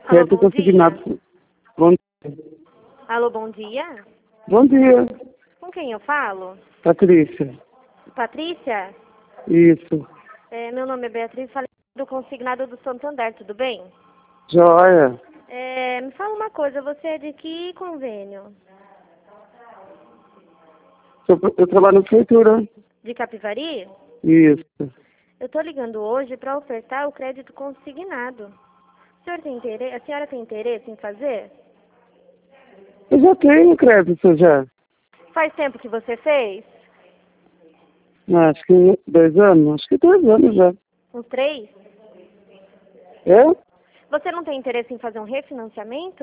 Alô, Crédito bom dia. consignado. Bom dia. Alô, bom dia. Bom dia, Com quem eu falo? Patrícia. Patrícia? Isso. Meu nome é Beatriz, falei do consignado do Santander, tudo bem? Joia. Me fala uma coisa, você é de que convênio? Eu trabalho na prefeitura. De Capivari? Isso. Eu estou ligando hoje para ofertar o crédito consignado. A senhora tem interesse em fazer? Eu já tenho crédito já. Faz tempo que você fez? Acho que 2 anos. Acho que 2 anos já. Uns 3? É? Você não tem interesse em fazer um refinanciamento?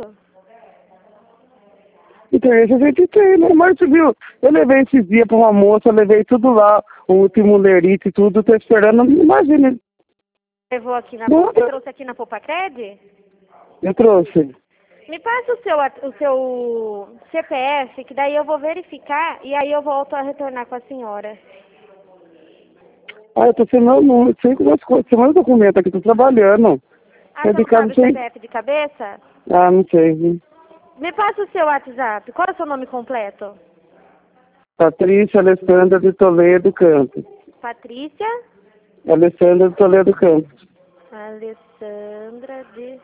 Interesse a gente tem, né? Mas você viu, eu levei esses dias pra uma moça, eu levei tudo lá, o último lerite e tudo, tô esperando, imagina. Levou aqui na Nada. Você trouxe aqui na Popacred? Eu trouxe. Me passa o seu CPF, que daí eu vou verificar e aí eu volto a retornar com a senhora. Ah, eu tô sem meu número, sem as coisas, sem meus documentos aqui, tô trabalhando. Ah, Sai você de não casa sabe o sem. CPF de cabeça? Ah, não sei. Viu? Me passa o seu WhatsApp. Qual é o seu nome completo? Patrícia Alessandra de Toledo Campos. Patrícia Alessandra de Toledo Campos. Alessandra de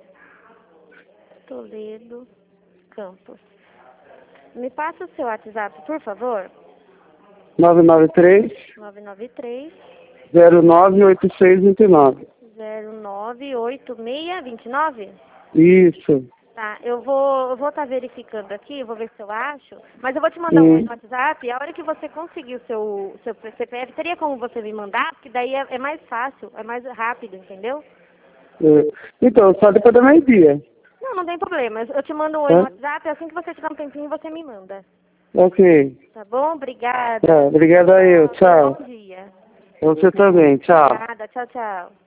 Toledo Campos. Me passa o seu WhatsApp, por favor. 993 993 098629. 098629. Isso. Tá, eu vou estar verificando aqui, vou ver se eu acho, mas eu vou te mandar um oi no WhatsApp, e a hora que você conseguir o seu CPF, teria como você me mandar? Porque daí é mais fácil, é mais rápido, entendeu? É. Então, só depois da meio-dia. Não, não tem problema, eu te mando um oi no Tá? WhatsApp, assim que você tiver um tempinho, você me manda. Ok. Tá bom? Obrigada. Tá, obrigado a eu. Tenha um Tchau. bom dia. Você também. Tchau. Obrigada, tchau, tchau.